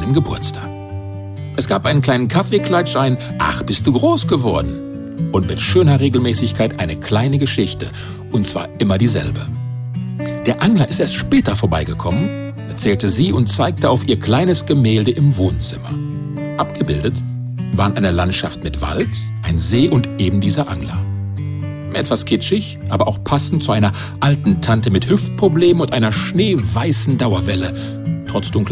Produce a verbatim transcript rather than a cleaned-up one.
seinem Geburtstag. Es gab einen kleinen Kaffeeklatsch, ein »Ach, bist du groß geworden« und mit schöner Regelmäßigkeit eine kleine Geschichte, und zwar immer dieselbe. Der Angler ist erst später vorbeigekommen, erzählte sie und zeigte auf ihr kleines Gemälde im Wohnzimmer. Abgebildet waren eine Landschaft mit Wald, ein See und eben dieser Angler. Etwas kitschig, aber auch passend zu einer alten Tante mit Hüftproblemen und einer schneeweißen Dauerwelle, trotz dunkler